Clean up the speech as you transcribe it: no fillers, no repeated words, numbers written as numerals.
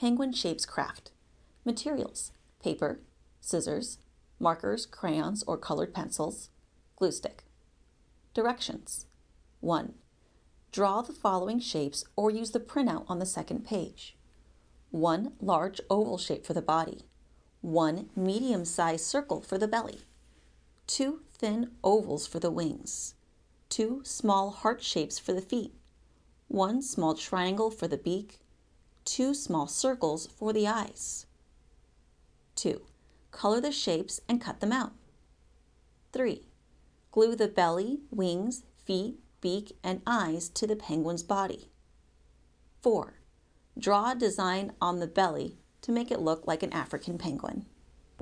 Penguin Shapes Craft. Materials: paper, scissors, markers, crayons or colored pencils, glue stick. Directions: 1. Draw the following shapes or use the printout on the second page. 1 large oval shape for the body. 1 medium-sized circle for the belly. 2 thin ovals for the wings. 2 small heart shapes for the feet. 1 small triangle for the beak. 2 small circles for the eyes. 2. Color the shapes and cut them out. 3. Glue the belly, wings, feet, beak, and eyes to the penguin's body. 4. Draw a design on the belly to make it look like an African penguin.